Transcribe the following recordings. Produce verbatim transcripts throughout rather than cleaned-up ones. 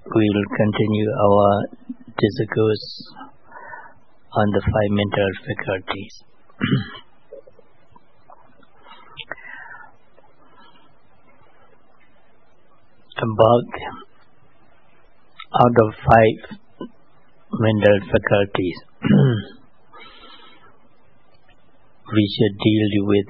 we will continue our discourse on the five mental faculties. About out of five mental faculties, we should deal with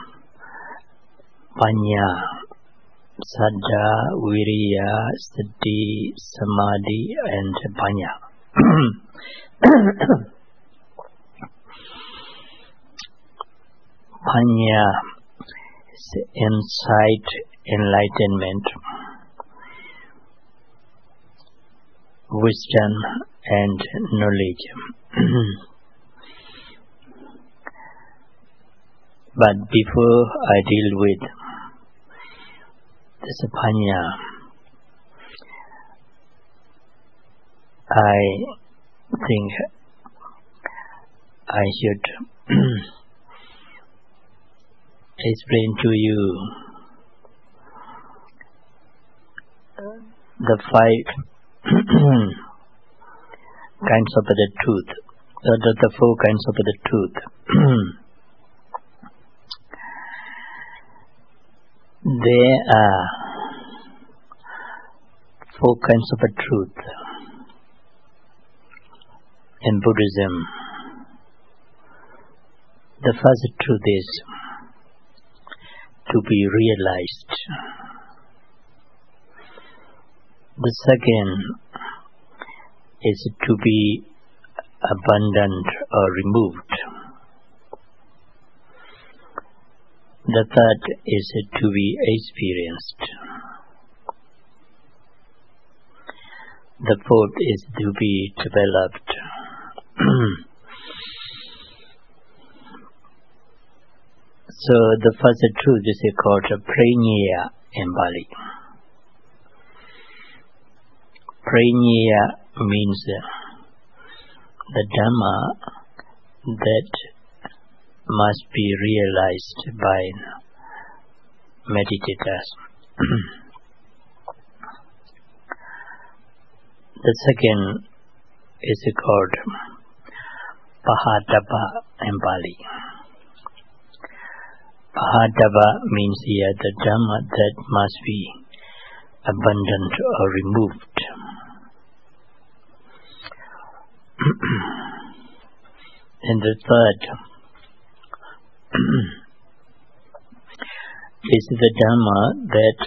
Panya, Saddha, Viriya, Sati, Samadhi, and Panya. Panya is insight, enlightenment, wisdom, and knowledge. But before I deal with this Panya, I think I should explain to you the five kinds of the truth, uh, the, the four kinds of the truth. There are four kinds of a truth in Buddhism. The first truth is to be realized. The second is to be abandoned or removed. The third is to be experienced. The fourth is to be developed. So the first truth is called Prajna in Bali. Prajna means the Dhamma that must be realized by meditators. The second is called Pahadabha in Bali. Pahadabha means here the Dhamma that must be abandoned or removed. And the third is the Dhamma that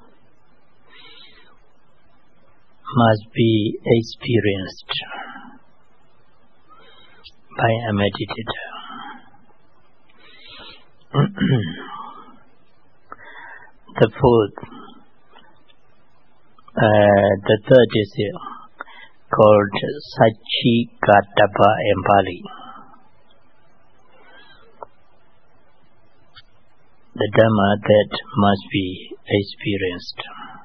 must be experienced by a meditator. The fourth, uh, the third is called Satchigattabha in Bali. The Dhamma that must be experienced.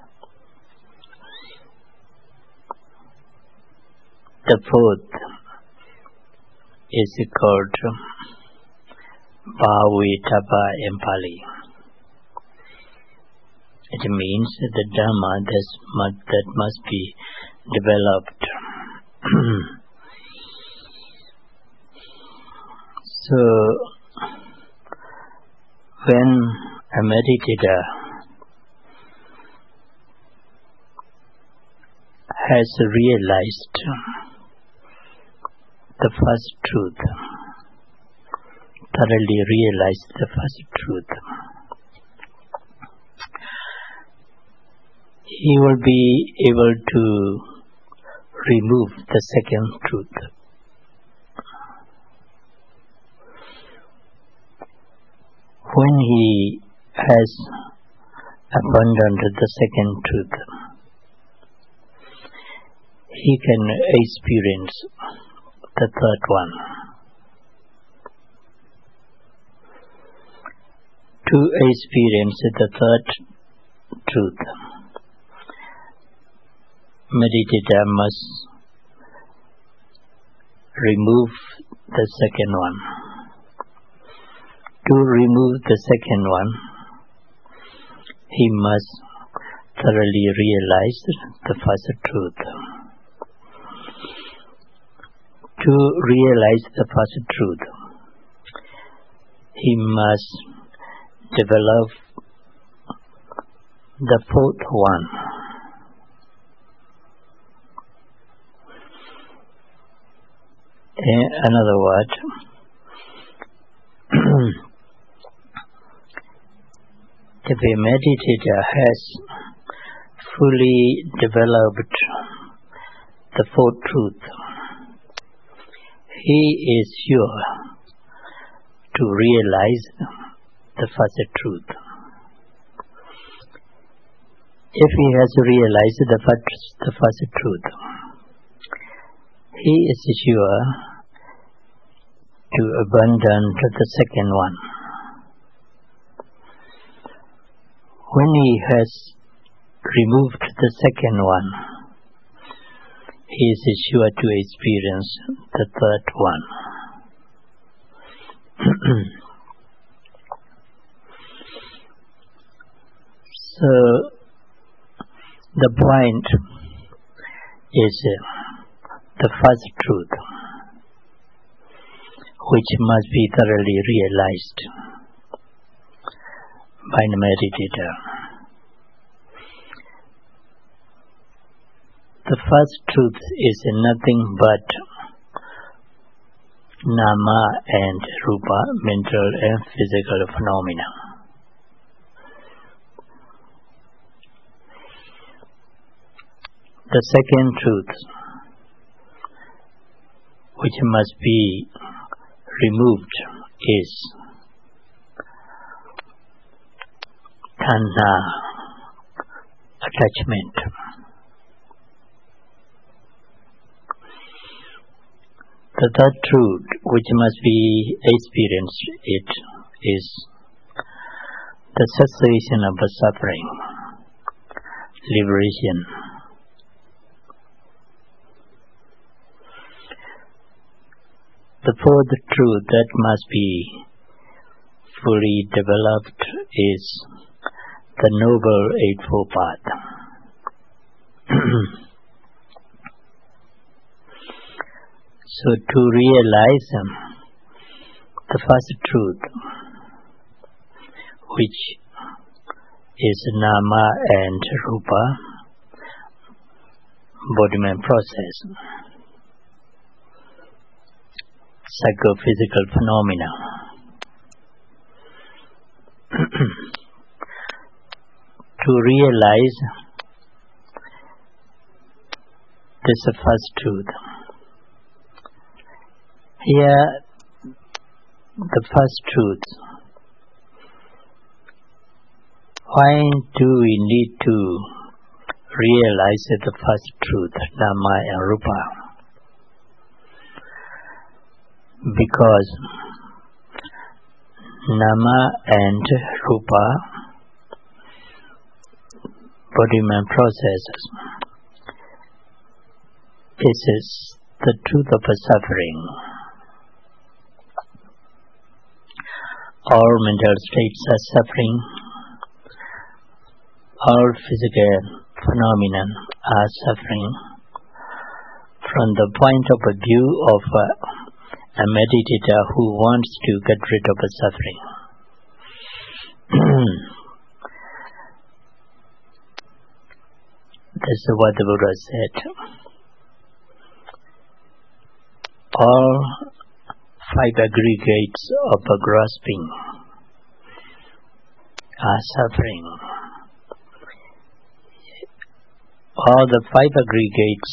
The fourth is called Bhavitabha in Pali. It means the Dhamma that must, that must be developed. So, when a meditator has realized the first truth, thoroughly realized the first truth, he will be able to remove the second truth. When he has abandoned the second truth, he can experience the third one. To experience the third truth, meditator must remove the second one. To remove the second one, he must thoroughly realized the first truth. To realize the first truth, he must develop the fourth one. In another word, if a meditator has fully developed the fourth truth, he is sure to realize the first truth. If he has realized the first, the first truth, he is sure to abandon the second one. When he has removed the second one, he is sure to experience the third one. So, the point is uh, the first truth, which must be thoroughly realized by the meditator. The first truth is nothing but nama and rupa, mental and physical phenomena. The second truth, which must be removed, is tanha, attachment. The third truth, which must be experienced, it is the cessation of the suffering, liberation. The fourth truth that must be fully developed is the Noble Eightfold Path. So to realize um, the first truth, which is nama and rupa, embodiment process, psychophysical phenomena, to realize this first truth. Here, the first truth. Why do we need to realize the first truth, nama and rupa? Because nama and rupa, body-mind processes, this is the truth of suffering. All mental states are suffering. All physical phenomena are suffering. From the point of view of a, a meditator who wants to get rid of the suffering. This is what the Buddha said. All five aggregates of a grasping are suffering. All the five aggregates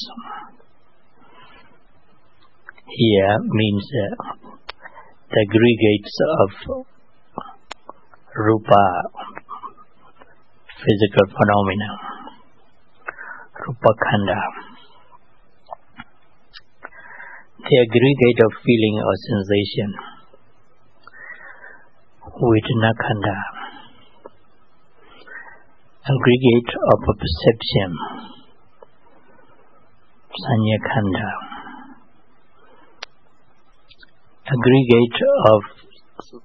here means uh, the aggregates of rupa, physical phenomena, rupa khanda. The aggregate of feeling or sensation, vedana khanda. Aggregate of a perception, sanya khanda. Aggregate of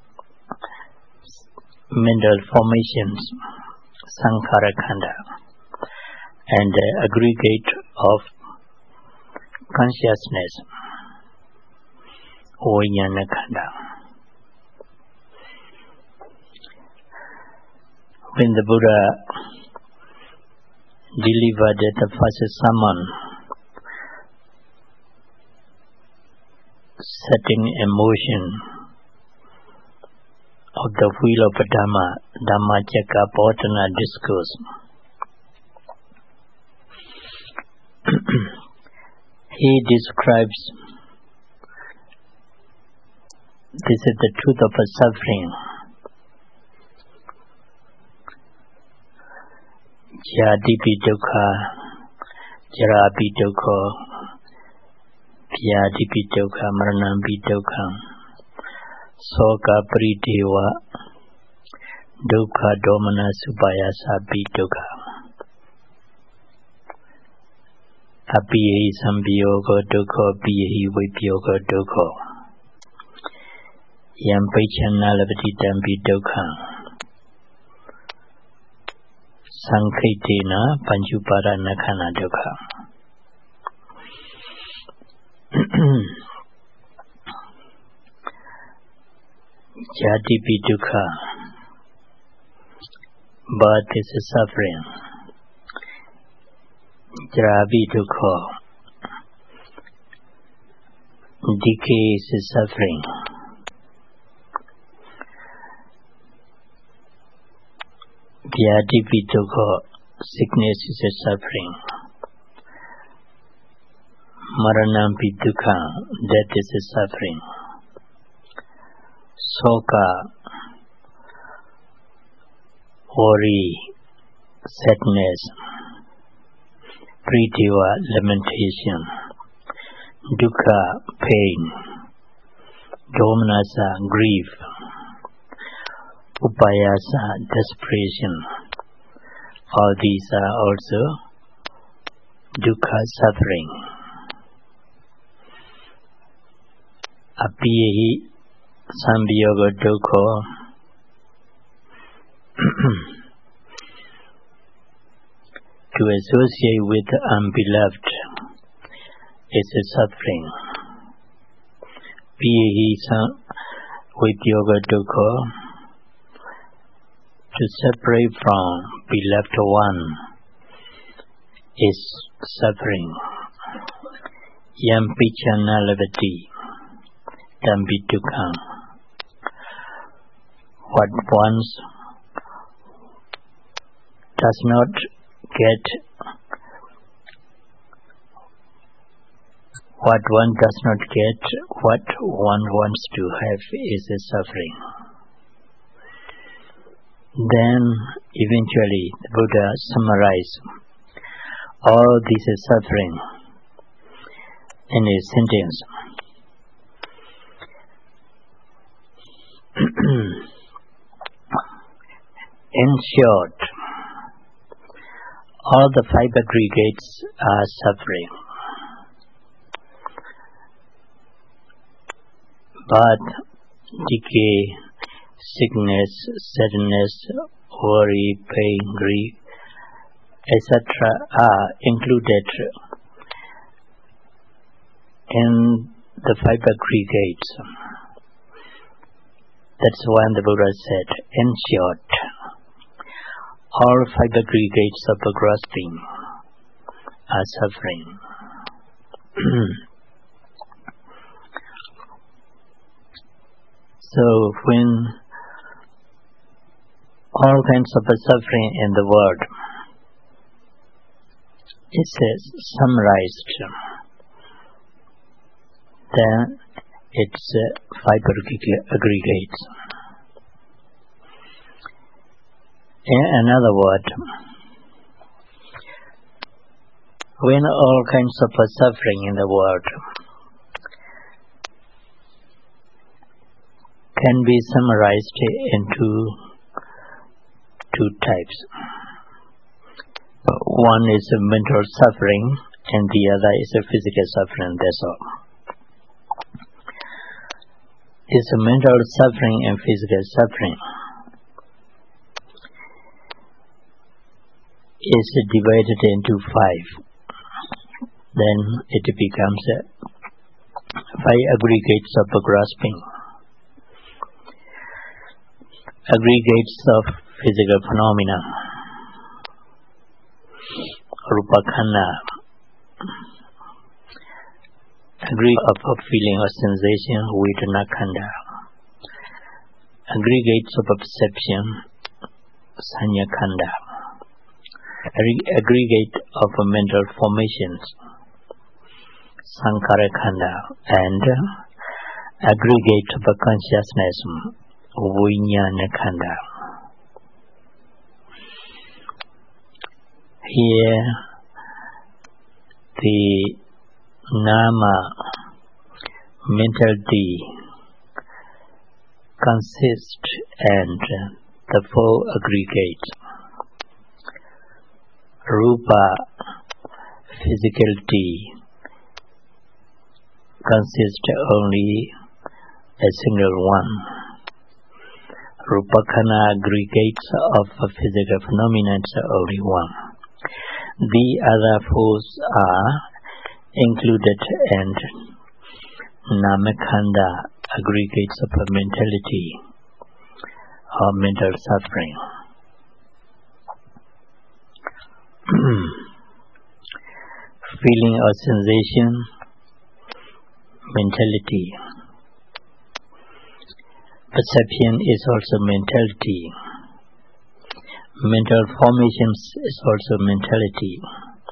mental formations, sankhara khanda. and uh, aggregate of consciousness, Vijnana Khanda. When the Buddha delivered the first sermon, setting in motion of the wheel of Dhamma, Dhammacakkappavattana discourse, he describes this is the truth of a suffering. Jatipi dukkha, jarapi dukkha, vyadipi dukkha, maranampi dukkha, soka paridewa, dukkha domana supayasapi dukkha. Apiyehi sambiyoga dukkha, apiyehi vipyoga dukkha. Yam paichana lavati dampi dukkha. Sankhaitena panchuparana khana dukkha. Jatipi dukkha, birth is a suffering. Jarapi dukkha, decay is a suffering. Vyadipi dukkha, sickness is a suffering. Maranampi dukkha, death is a suffering. Soka, worry, sadness. Paridewa, lamentation. Dukkha, pain. Domanassa, grief. Upayasa, desperation. All these are also dukkha, suffering. Apiyehi sambiyoga dukkha, to associate with the unbeloved is a suffering. Piyehi vipyoga dukkha, to separate from beloved one is suffering. Yam pichana lavati dampi dukkha. What one does not get, what one does not get, what one wants to have is a suffering. Then eventually the Buddha summarized all this suffering in a sentence. In short, all the five aggregates are suffering. But decay, sickness, sadness, worry, pain, grief, et cetera are included in the five aggregates. That's why the Buddha said, in short, all five aggregates of the grasping are suffering. So when all kinds of suffering in the world is summarized, then it's five aggregates. In another word, when all kinds of suffering in the world can be summarized into two types. One is a mental suffering and the other is a physical suffering, that's all. It's a mental suffering and physical suffering. is divided into five. Then it becomes five aggregates of grasping, aggregates of physical phenomena, rupa khanda, aggregate of a feeling or sensation, vedana khanda, aggregates of a perception, sanya khanda, aggregate of a mental formations, sankhara khanda, and aggregate of a consciousness, vijnana khanda. Here the nama mentality consists and the four aggregates. Rupa physicality consists only a single one. Rupa khanda aggregates of physical phenomena is only one. The other fours are included, and namakhanda aggregates of mentality or mental suffering. Feeling or sensation, mentality. Perception is also mentality. Mental formations is also mentality.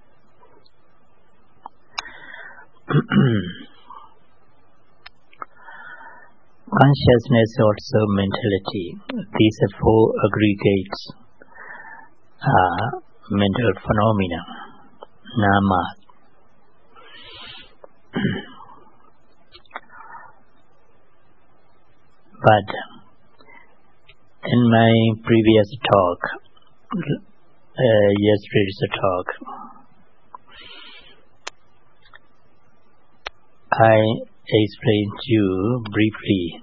Consciousness is also mentality. These four aggregates are mental phenomena, nama. But in my previous talk, uh, yesterday's talk, I explained to you briefly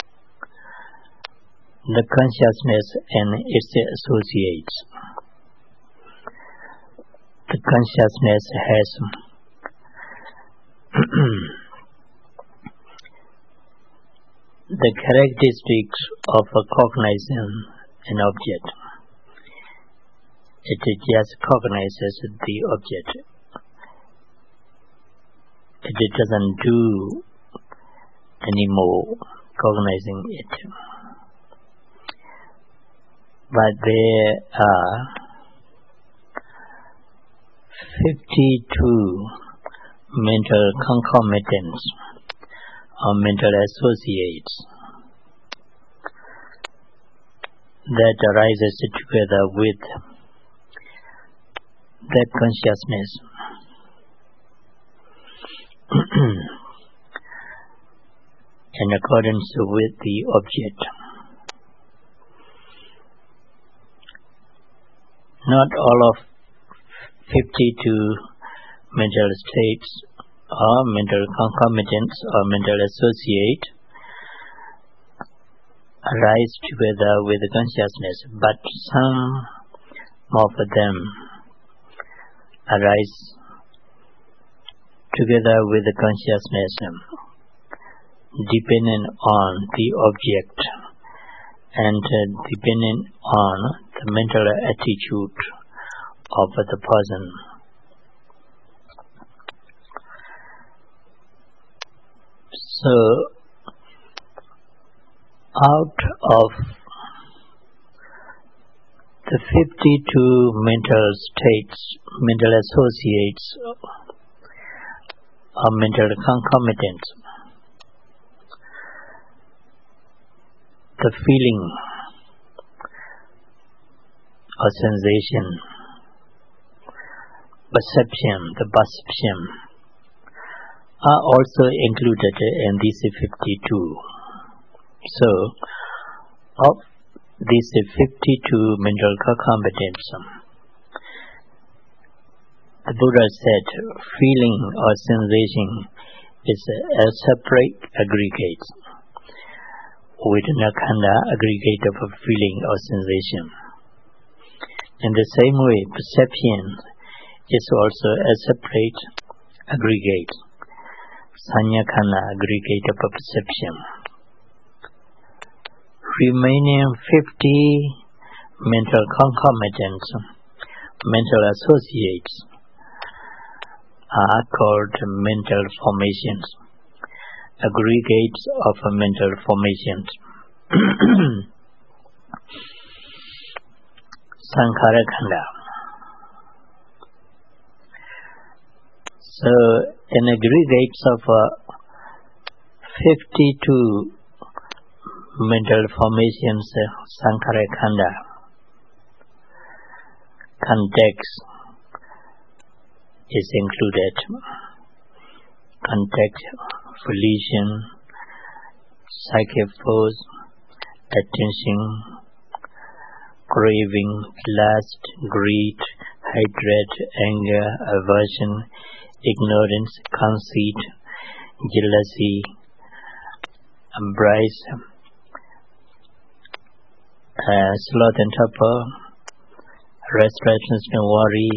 the consciousness and its associates. The consciousness has the characteristics of a cognizing an object. It just cognizes the object. It doesn't do any more cognizing it. But there are fifty-two mental concomitants or mental associates that arises together with that consciousness. In accordance with the object. Not all of fifty-two mental states or mental concomitants or mental associate arise together with the consciousness, but some of them arise together with the consciousness depending on the object and depending on the mental attitude of the person. So, out of the fifty-two mental states, mental associates, or mental concomitants, the feeling or sensation, perception, the perception are also included in these fifty-two. So, of these fifty-two mental concomitants, the Buddha said feeling or sensation is a separate aggregate. Vedana khanda aggregate of a feeling or sensation. In the same way, perception is also a separate aggregate, Sanya-khanda aggregate of a perception. Remaining fifty mental concomitants, mental associates, are called mental formations, aggregates of mental formations. Sankhara-khanda. So, in aggregates of uh, fifty-two mental formations, uh, Sankhara-khanda, context is included. Context, volition, psychic force, attention, craving, lust, greed, hatred, anger, aversion, ignorance, conceit, jealousy, embrace, uh, sloth and torpor, restlessness and worry,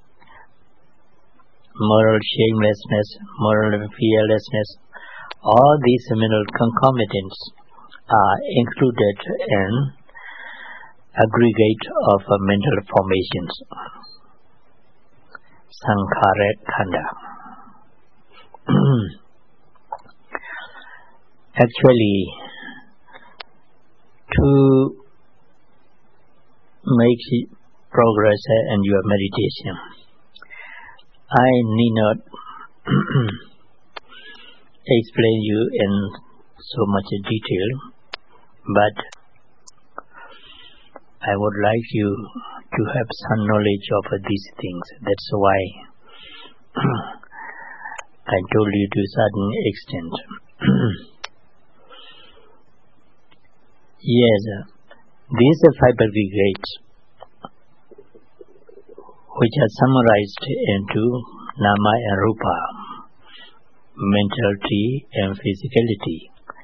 moral shamelessness, moral fearlessness. All these mental concomitants are included in aggregate of uh, mental formations, Sankhara-khanda. Actually, to make progress in your meditation, I need not explain you in so much detail, but I would like you to have some knowledge of these things. That's why I told you to a certain extent. Yes, these five aggregates, which are summarized into Nama and Rupa, mentality and physicality,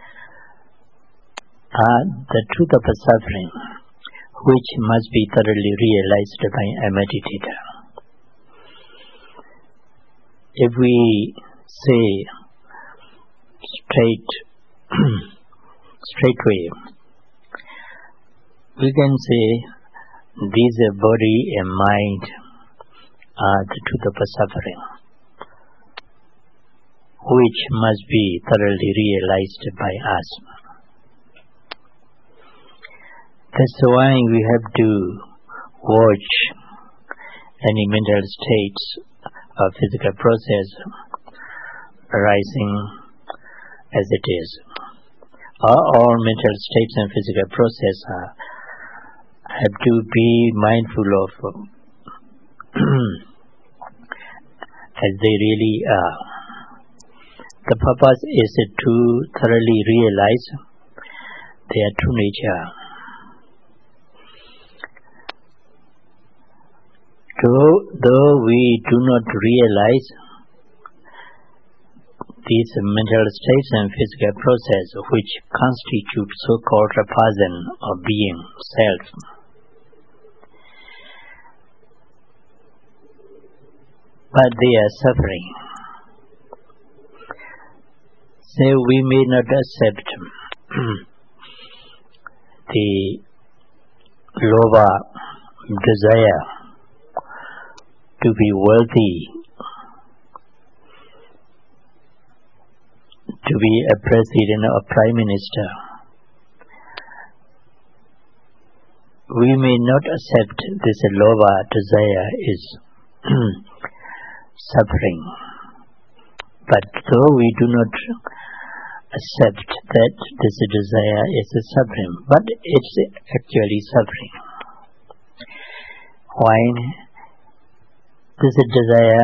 are the truth of suffering, which must be thoroughly realized by a meditator. If we say straight, straightway, we can say these body and mind are the truth of suffering, which must be thoroughly realized by us. That's why we have to watch any mental states or physical process arising as it is. All, all mental states and physical process are, have to be mindful of as they really are. The purpose is to thoroughly realize their true nature. Though, though we do not realize these mental states and physical process which constitute so-called a person or being, self, but they are suffering. So we may not accept the lobha desire to be worthy, to be a president or prime minister. We may not accept this lobha desire is suffering, but though we do not accept that this desire is a suffering, but it's actually suffering. Why? This desire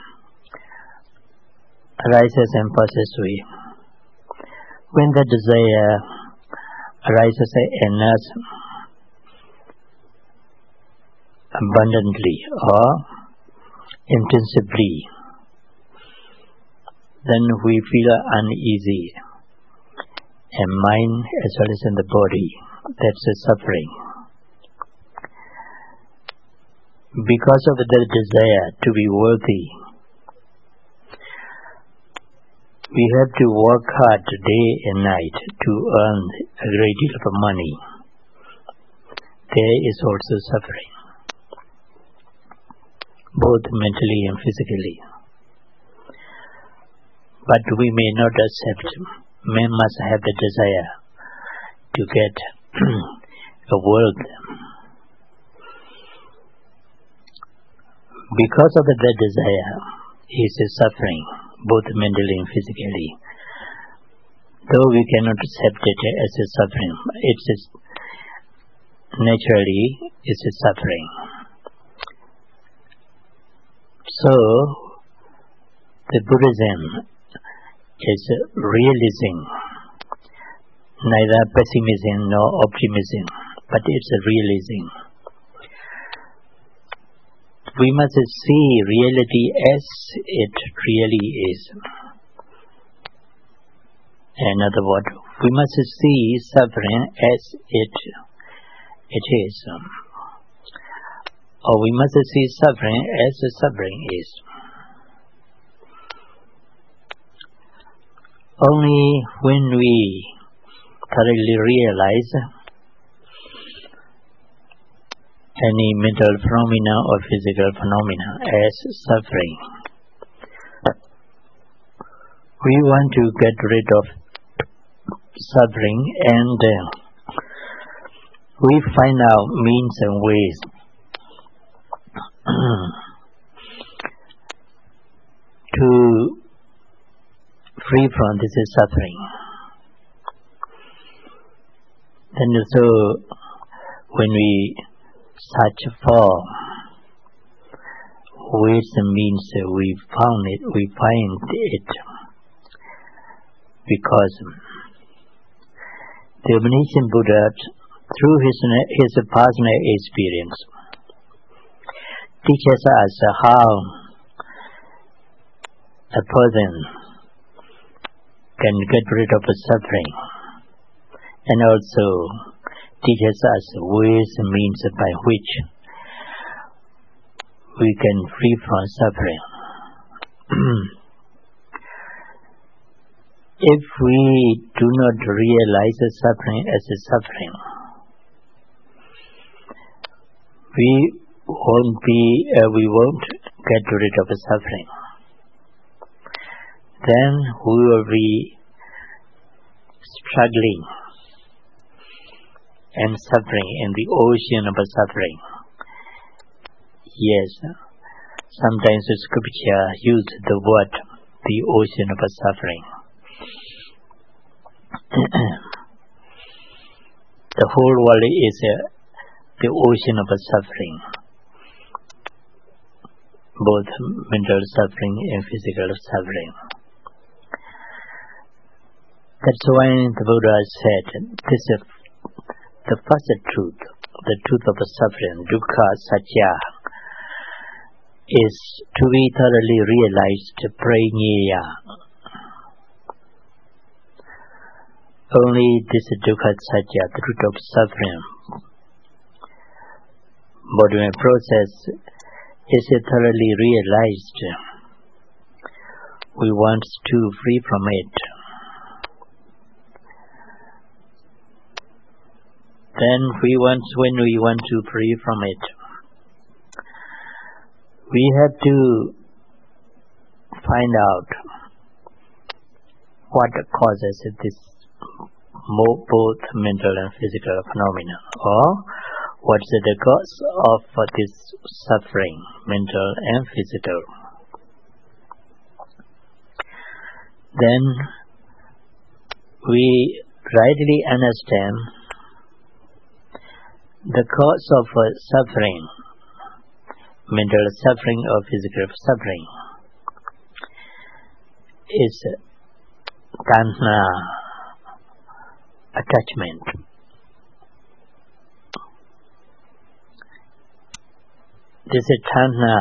arises and passes away. When the desire arises in us abundantly or intensively, then we feel uneasy in mind as well as in the body. That's a suffering. Because of the desire to be worthy, we have to work hard day and night to earn a great deal of money. There is also suffering, both mentally and physically. But we may not accept. Man must have the desire to get a world. Because of that desire, is suffering, both mentally and physically. Though we cannot accept it as a suffering, it is naturally it's a suffering. So, the Buddhism is realizing neither pessimism nor optimism, but it's a realizing. We must see reality as it really is. In other words, we must see suffering as it it is, or we must see suffering as the suffering is. Only when we thoroughly realize any mental phenomena or physical phenomena as suffering, we want to get rid of suffering, and uh, we find out means and ways to free from this suffering. And so when we search for ways and means, we found it, we find it because the omniscient Buddha, through his his personal experience, teaches us how a person can get rid of suffering, and also teaches us ways and means by which we can free from suffering. If we do not realize the suffering as a suffering, we won't be, uh, we won't get rid of the suffering. Then we will be struggling and suffering in the ocean of suffering. Yes, sometimes the scripture uses the word the ocean of suffering. The whole world is uh, the ocean of suffering, both mental suffering and physical suffering. That's why the Buddha said, this is the first truth, the truth of suffering, dukkha satya, is to be thoroughly realized, praññeya. Only this dukkha satya, the root of suffering, bodily process, is thoroughly realized. We want to free from it. Then we want, when we want to free from it, we have to find out what causes this both mental and physical phenomena, or what's the cause of this suffering, mental and physical. Then we rightly understand the cause of suffering, mental suffering or physical suffering, is tanha, attachment. This tanha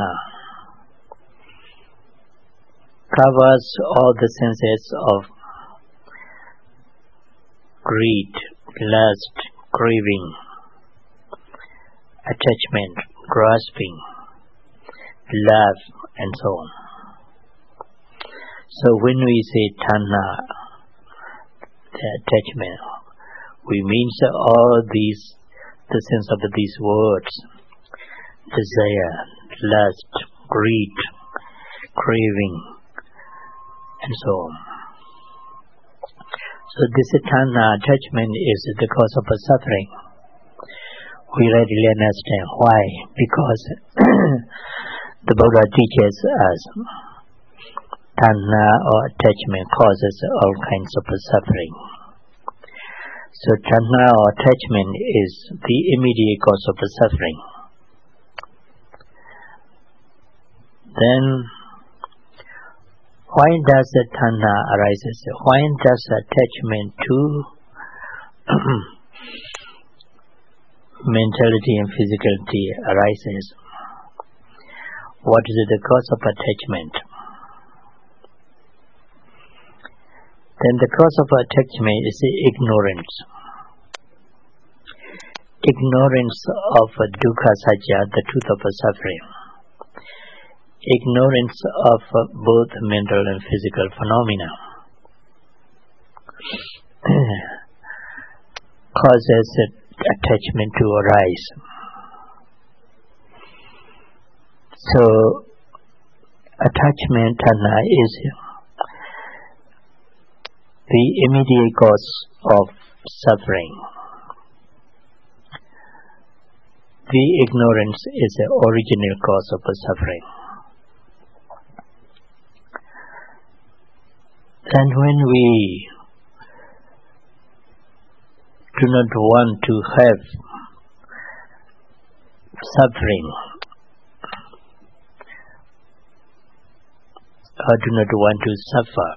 covers all the senses of greed, lust, craving, attachment, grasping. love, and so on. So when we say tanha, the attachment, we mean all these, the sense of these words, desire, lust, greed, craving, and so on. So this tanha attachment is the cause of suffering. We readily understand why. Because the Buddha teaches us tanha or attachment causes all kinds of suffering. So tanha or attachment is the immediate cause of suffering. Then why does the tanha arises? Why does attachment to mentality and physicality arises? What is the cause of attachment? Then the cause of attachment is ignorance. Ignorance of dukkha satya, the truth of suffering. Ignorance of both mental and physical phenomena causes attachment to arise. So attachment tanha is the immediate cause of suffering. The ignorance is the original cause of suffering. And when we do not want to have suffering, or do not want to suffer,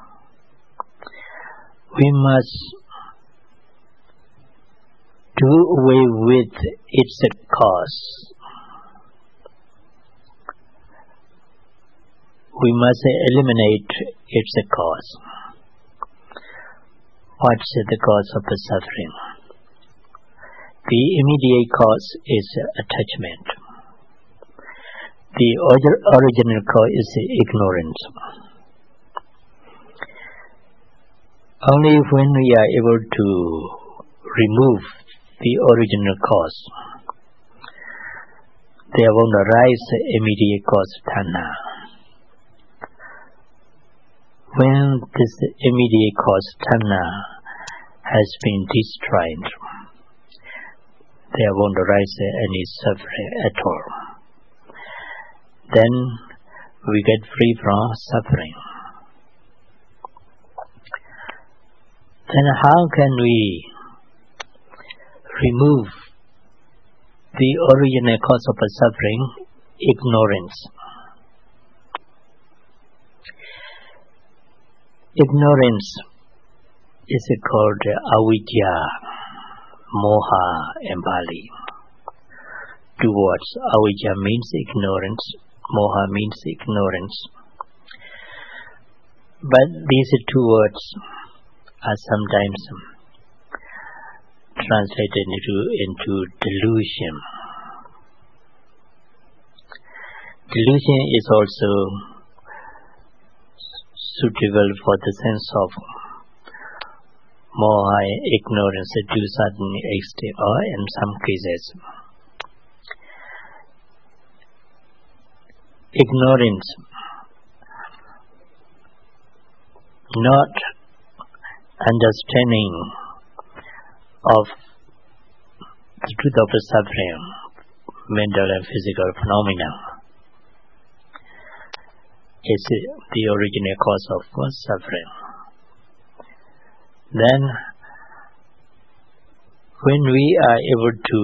we must do away with its cause. We must eliminate its cause. What's the cause of the suffering? The immediate cause is attachment. The original cause is ignorance. Only when we are able to remove the original cause, there won't arise the immediate cause tanha. When this immediate cause tanha has been destroyed, there won't arise any suffering at all. Then we get free from suffering. Then how can we remove the original cause of suffering? Ignorance. Ignorance is called avidya, moha in Pali. Two words. Avidya means ignorance, moha means ignorance. But these two words are sometimes translated into, into delusion. Delusion is also suitable for the sense of moha, ignorance to a certain extent, or in some cases. Ignorance, not understanding of the truth of the suffering, mental and physical phenomena, is the original cause of suffering. Then, when we are able to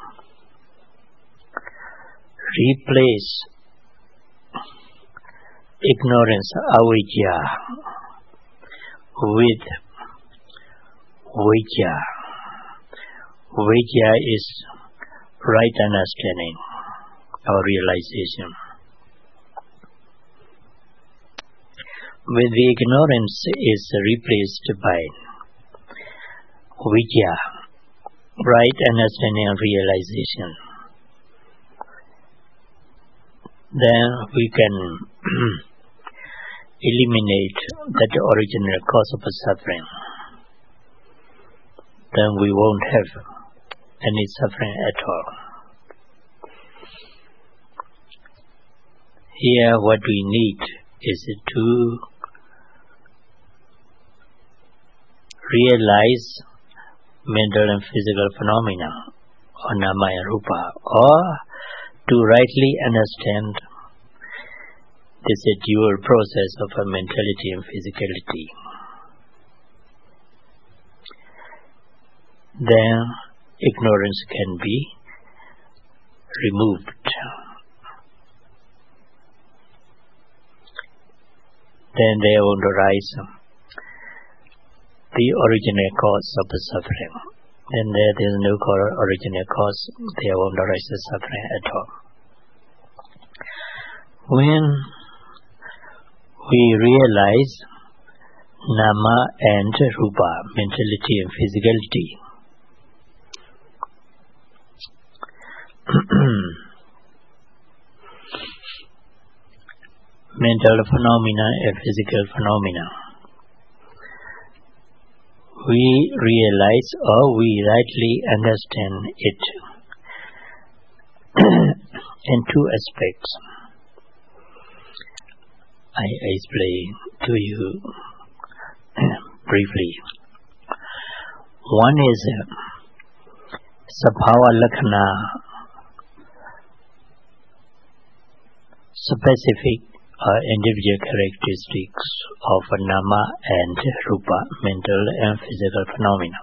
replace ignorance, avidya, with vidya, vidya is right understanding or realization. When the ignorance is replaced by vidya, right understanding and realization, then we can eliminate that original cause of suffering. Then we won't have any suffering at all. Here what we need is to realize mental and physical phenomena, or nama and rupa, or to rightly understand this dual process of a mentality and physicality. Then ignorance can be removed. Then there won't arise the original cause of the suffering. Then there is no original cause, there won't arise the suffering at all. When we realize nama and rupa, mentality and physicality, mental phenomena and physical phenomena, we realize or we rightly understand it in two aspects. I explain to you briefly. One is sabhava lakhana, specific or individual characteristics of nama and rupa, mental and physical phenomena.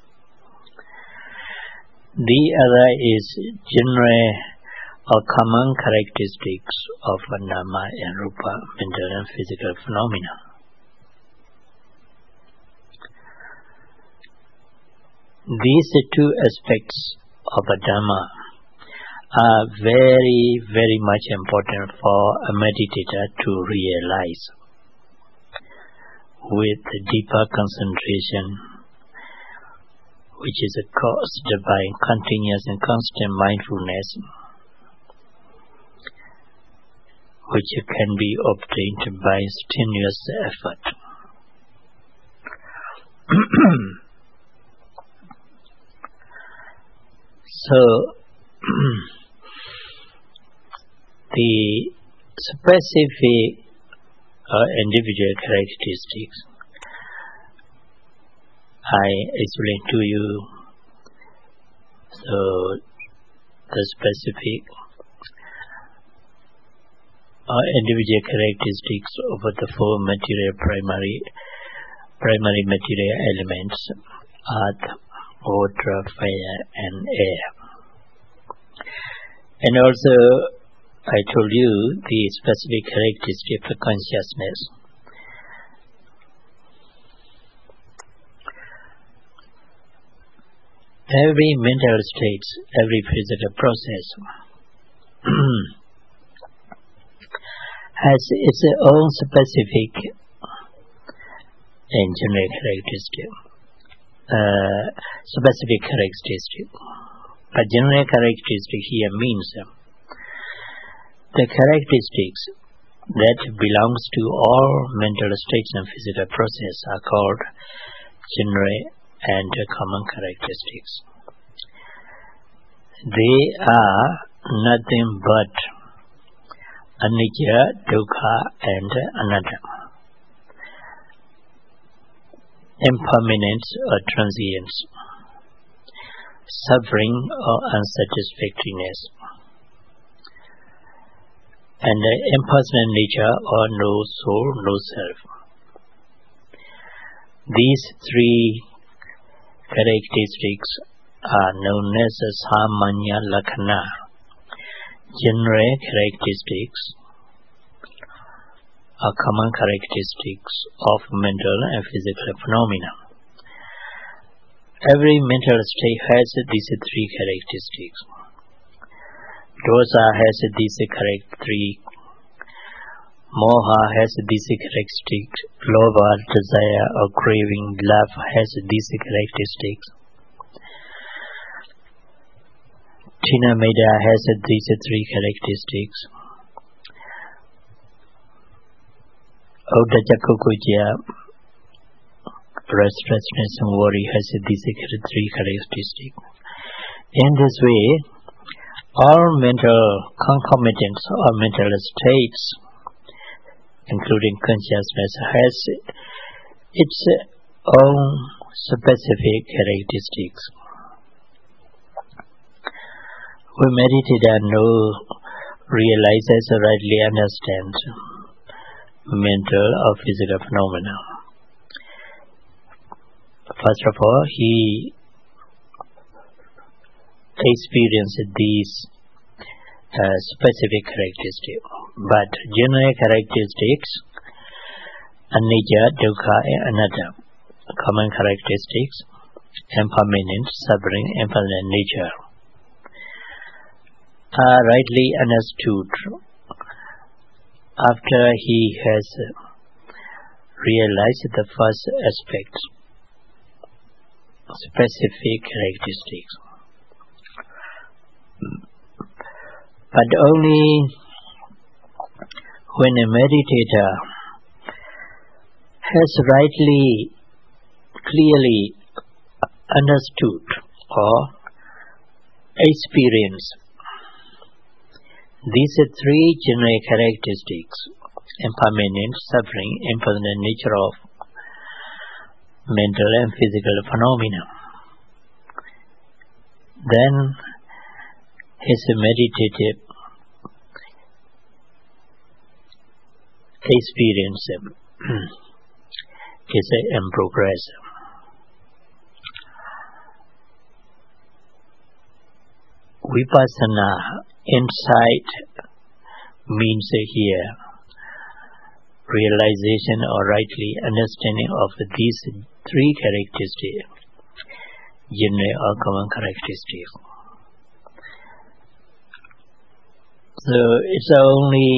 The other is general or common characteristics of nama and rupa, mental and physical phenomena. These two aspects of a Dhamma are very, very much important for a meditator to realize with deeper concentration, which is caused by continuous and constant mindfulness, which can be obtained by strenuous effort. So, the specific uh, individual characteristics I explained to you. So, the specific uh, individual characteristics of the four material primary primary material elements: earth, water, fire, and air. And also, I told you the specific characteristic of consciousness. Every mental state, every physical process has its own specific and general characteristic. Uh, specific characteristic. But general characteristic here means uh, the characteristics that belongs to all mental states and physical process are called general and uh, common characteristics. They are nothing but anicca, dukkha, and anatta. Impermanence or transience, suffering or unsatisfactoriness, and the impersonal nature or no soul, no self. These three characteristics are known as samanya lakhana, general characteristics or common characteristics of mental and physical phenomena. Every mental state has these three characteristics. Dosa has these characteristics. Moha has these characteristics. Lobha, desire or craving, love has these characteristics. Tina Meda has these three characteristics. Uddajakukuja, restlessness and worry has these three characteristics. In this way, all mental concomitants or mental states, including consciousness, has its own specific characteristics. We meditate and know, realize as rightly understand mental or physical phenomena. First of all, he experiences these uh, specific characteristics, but general characteristics, anicca, dukkha, and anatta, common characteristics, impermanence, suffering, impermanent nature, are rightly understood after he has realized the first aspect, specific characteristics. But only when a meditator has rightly, clearly understood or experienced these three general characteristics, impermanent, suffering, impermanent nature of mental and physical phenomena, then his meditative experience is in progress. Vipassana, insight, means here realization or rightly understanding of these three characteristics, general or common characteristics. So it's only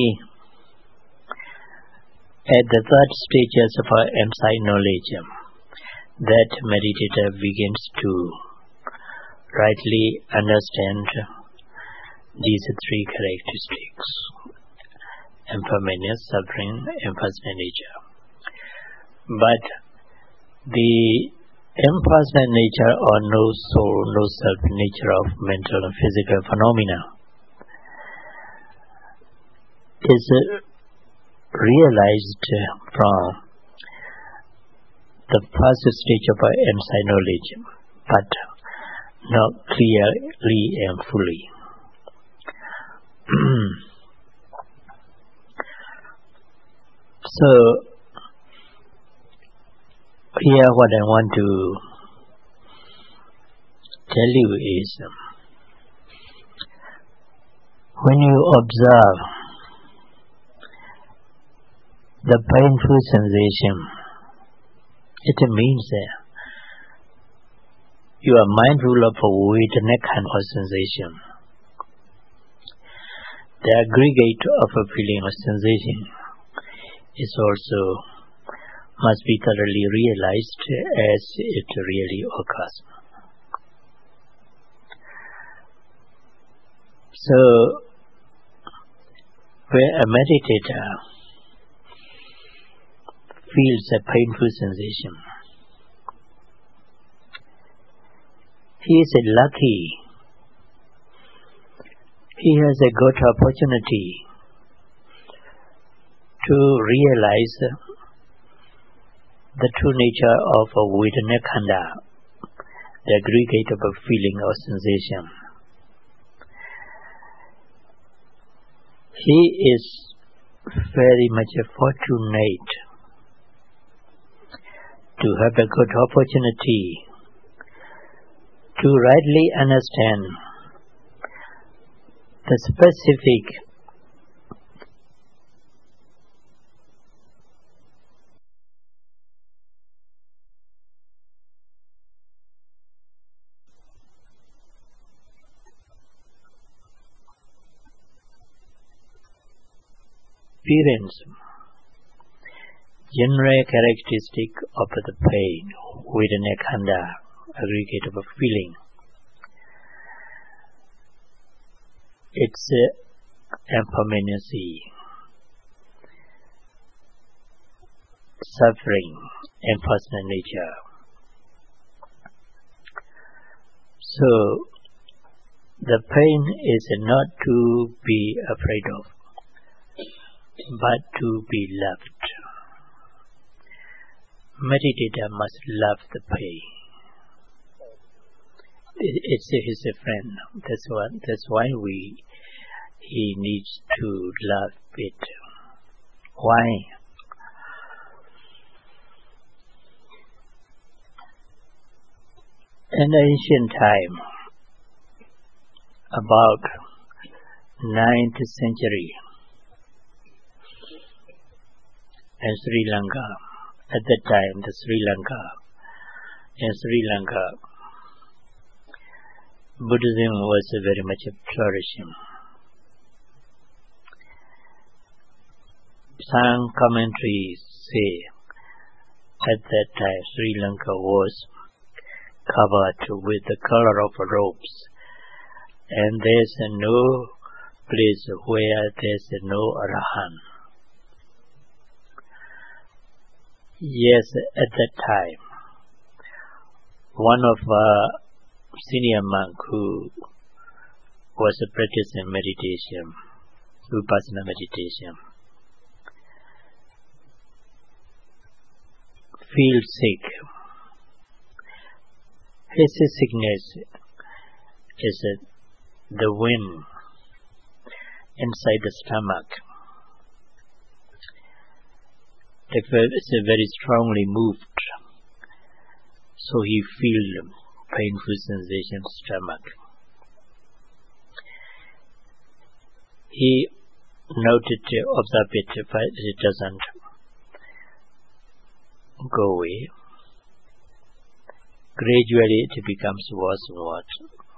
at the third stages of our insight knowledge that meditator begins to rightly understand these three characteristics: impermanence, suffering, impersonal nature. But the impersonal nature or no soul, no self nature of mental and physical phenomena is realized from the first stage of our insight knowledge, but not clearly and fully. So here what I want to tell you is, when you observe the painful sensation, it means that you are mindful of a Vedana kind of sensation. The aggregate of a feeling or sensation is also must be thoroughly realized as it really occurs. So, where a meditator feels a painful sensation, he is lucky. He has a good opportunity to realize the true nature of a Vedana Khanda, the aggregate of a feeling or sensation. He is very much fortunate to have a good opportunity to rightly understand the specific experience, general characteristic of the pain, Vedana Khanda, aggregate of a feeling. Its uh, impermanency, suffering, impersonal nature. So, the pain is not to be afraid of, but to be loved. Meditator must love the pain. It's his friend. That's why. That's why we. He needs to love it. Why? In the ancient time, about ninth century, in Sri Lanka, at that time, the Sri Lanka, in Sri Lanka, Buddhism was very much flourishing. Some commentaries say at that time Sri Lanka was covered with the color of robes, and there's no place where there's no Arahant. Yes, at that time, one of our senior monk who was practicing meditation, Vipassana meditation, feels sick. His sickness is the wind inside the stomach. It's very strongly moved, so he feels painful sensation in stomach. He noted, observed it, but it doesn't go away. Gradually it becomes worse and worse.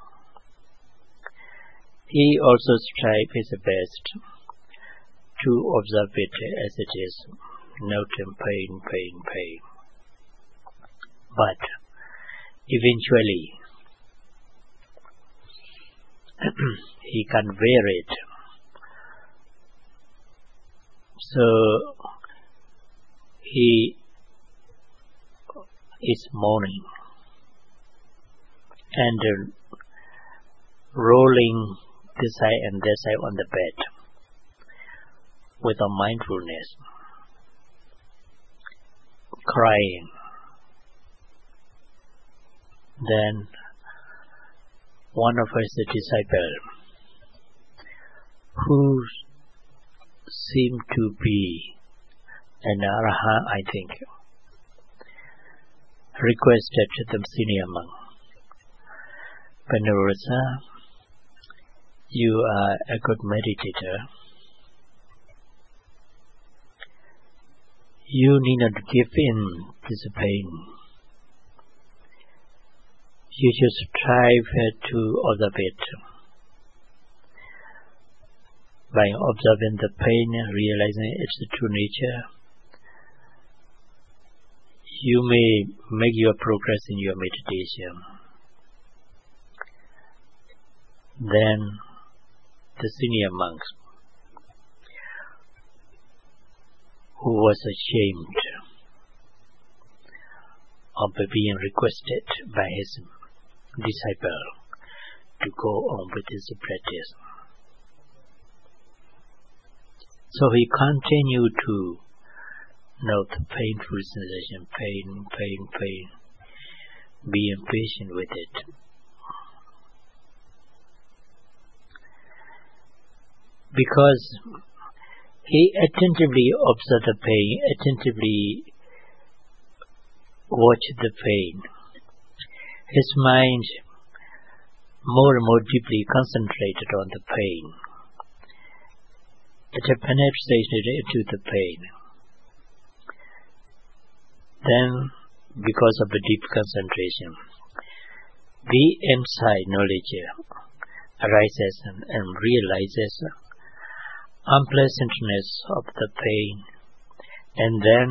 He also strives his best to observe it as it is, noting pain, pain, pain. But eventually he can't bear it. So he is mourning and uh, rolling this side and that side on the bed with a mindfulness, crying. Then one of his disciples, who seemed to be an Arahant, I think, requested the senior monk, Venerable, you are a good meditator. You need not give in this pain. You should strive to observe it. By observing the pain and realizing its true nature, you may make your progress in your meditation. Then the senior monk, who was ashamed of being requested by his disciple to go on with his practice, so he continued to note painful sensation, pain, pain, pain, being patient with it. Because he attentively observed the pain, attentively watched the pain, his mind more and more deeply concentrated on the pain. It penetrated into the pain. Then, because of the deep concentration, the inside knowledge arises and, and realizes unpleasantness of the pain, and then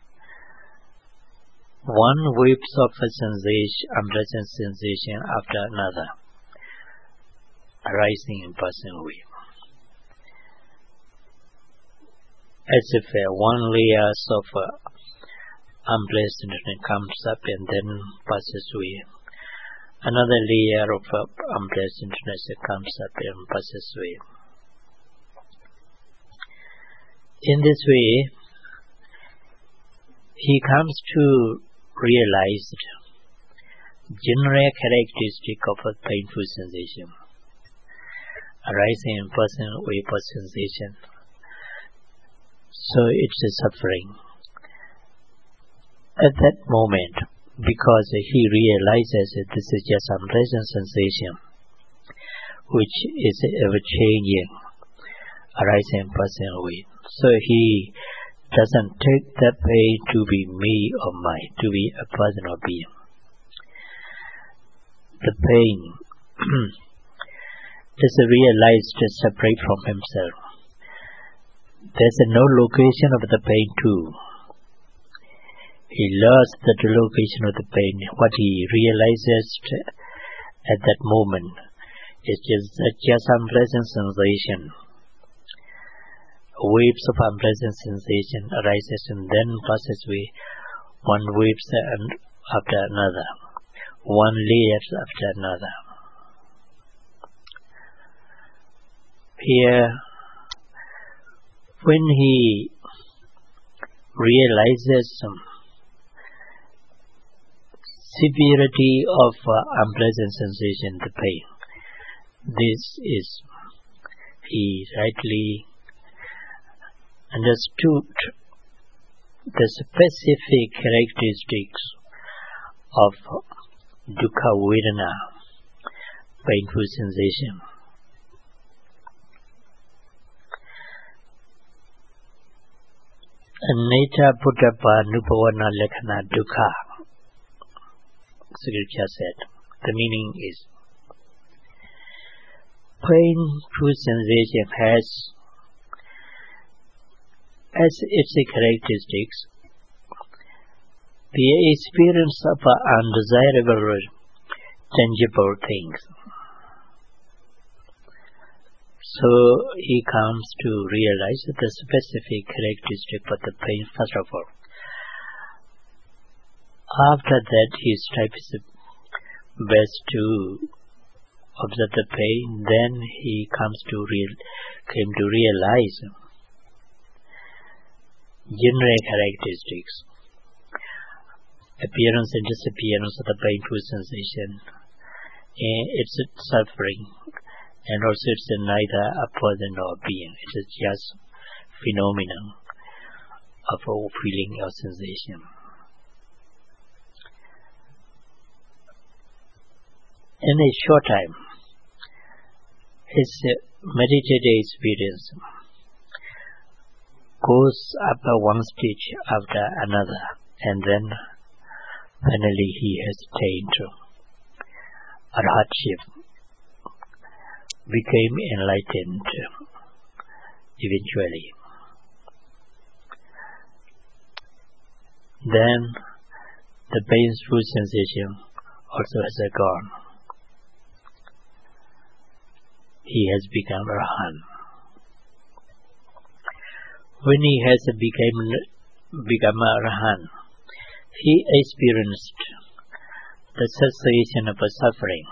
one whips of a sensation, unpleasant sensation after another, arising in passing way, as if uh, one layers of uh, unpleasantness comes up and then passes away. Another layer of uh, unpleasantness comes up and passes away. In this way, he comes to realize the general characteristic of a painful sensation, arising in person with sensation. So it's a suffering. At that moment, because he realizes that this is just unpleasant sensation, which is ever-changing, arising in person with. So he doesn't take that pain to be me or mine, to be a person or being. The pain is realized separate from himself. There's no location of the pain too. He lost the location of the pain. What he realizes at that moment is just, just unpleasant sensation. Waves of unpleasant sensation arises and then passes away. One waves after another. One layer after another. Here, when he realizes some severity of uh, unpleasant sensation, the pain, this is, he rightly understood the specific characteristics of dukkha vedana, painful sensation. Aneta puttapa nupavana lekhana dukkha, Scripture said. The meaning is, painful sensation has as its characteristics the experience of undesirable, tangible things. So he comes to realize the specific characteristic of the pain first of all. After that, he strives best to observe the pain. Then he comes to real, came to realize general characteristics, appearance and disappearance of the painful sensation, its suffering, and also it's neither a person nor being. It is just phenomenon of a feeling or sensation. In a short time, his meditative experience goes up one stage after another, and then finally he has attained arhatship, became enlightened eventually. Then the painful sensation also has gone. He has become Arhat. When he has become, become Arhat, he experienced the cessation of suffering,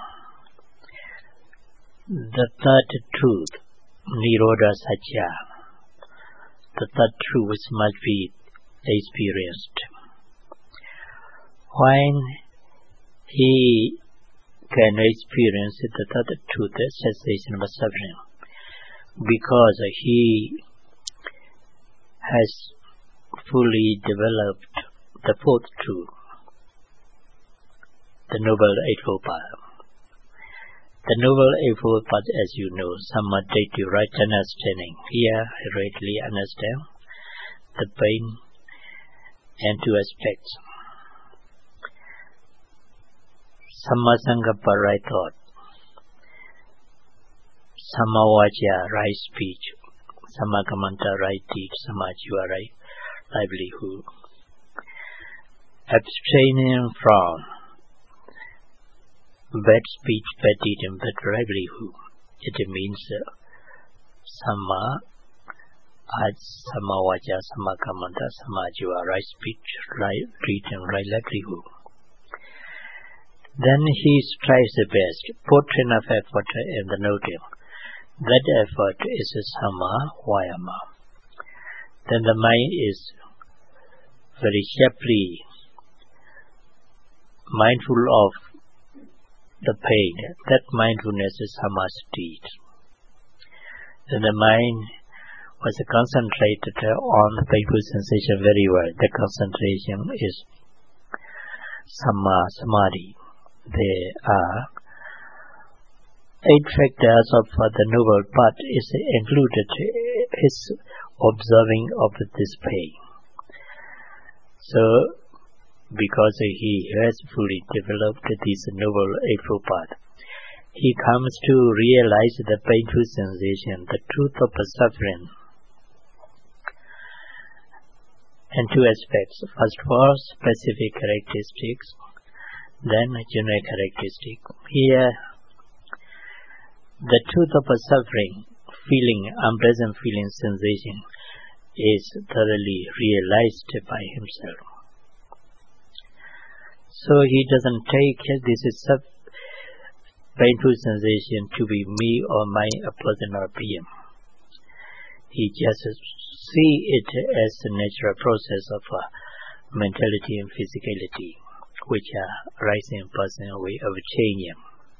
the third truth, Nirodha Satya, the third truth which must be experienced. When he can experience the third truth, the cessation of suffering, because he has fully developed the fourth truth, the Noble Eightfold Path. The Noble Eightfold Path, as you know, Sammaditthi, right understanding. Here I rightly understand the pain and two aspects. Sammasankappa, right thought. Sammavacaya, right speech. Sammakamanta, right deed. Sammajiva, right livelihood. Abstaining from bad speech, bad deed, and bad livelihood. It means uh, samma as Samavaja, Samakamanta, Samajiva, right speech, right deed, and right livelihood. Then he strives the best, put enough effort in the noting. That effort is a Sama Vayama. Then the mind is very sharply mindful of the pain. That mindfulness is Samasthiti. Then the mind was concentrated on the painful sensation very well. The concentration is Sama Samadhi. There are eight factors of the noble path is included his observing of this pain. So, because he has fully developed this noble eightfold path, he comes to realize the painful sensation, the truth of the suffering. And two aspects. First of all, specific characteristics, then general characteristics. Here, the truth of a suffering, feeling, unpleasant feeling, sensation is thoroughly realized by himself. So he doesn't take this painful sensation to be me or my personal being. He just see it as a natural process of uh, mentality and physicality, which are rising in personal way of changing.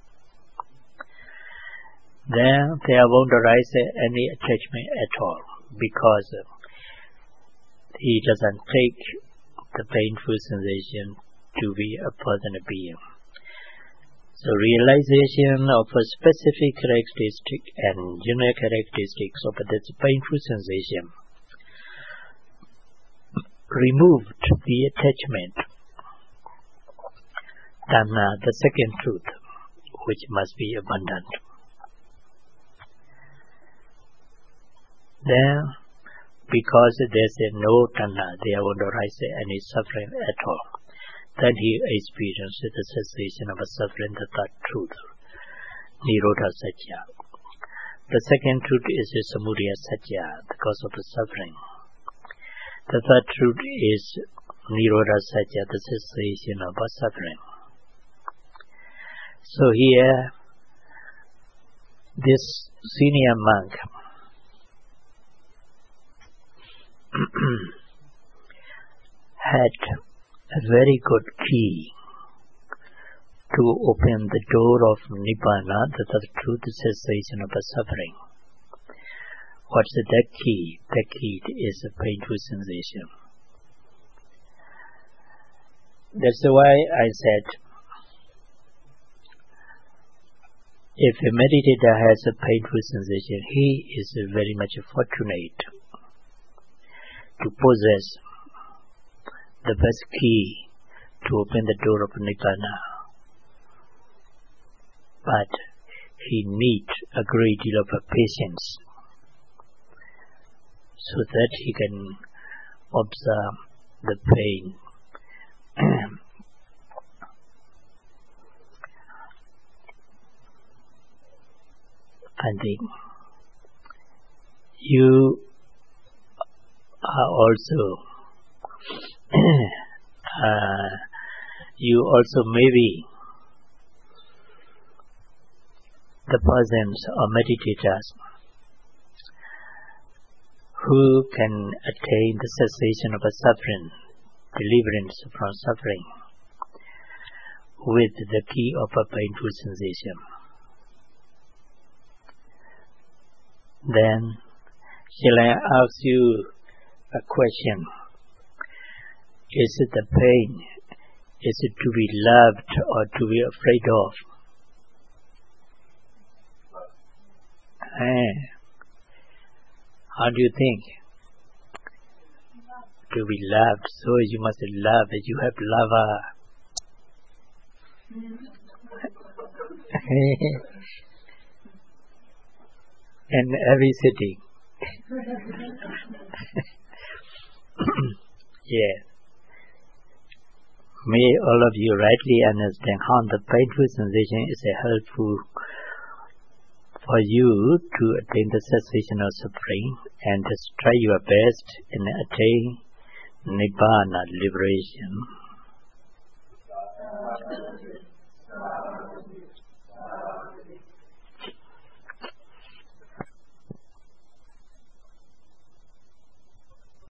Then there won't arise any attachment at all, because uh, he doesn't take the painful sensation to be a personal being. So realization of a specific characteristic and general characteristics of this painful sensation removed the attachment. Dhamma, the second truth, which must be abundant. Then, because there's no tanha, there won't arise any suffering at all. Then he experiences the cessation of a suffering, the third truth, Nirodha Satya. The second truth is the Samudaya Satya, the cause of the suffering. The third truth is Nirodha Satya, the cessation of a suffering. So here, this senior monk had a very good key to open the door of Nibbana, the truth cessation of the suffering. What's that key? The key is a painful sensation. That's why I said, if a meditator has a painful sensation, he is very much fortunate to possess the best key to open the door of Nibbana. But he needs a great deal of patience so that he can observe the pain. I think you are also uh, you also maybe the persons or meditators who can attain the cessation of a suffering, deliverance from suffering, with the key of a painful sensation. Then, shall I ask you a question? Is it the pain? Is it to be loved or to be afraid of? Eh? How do you think? To be loved, so you must love as you have lover. In every city. Yeah. May all of you rightly understand how the painful sensation is a helpful for you to attain the cessation of suffering and try your best in attain Nibbana liberation.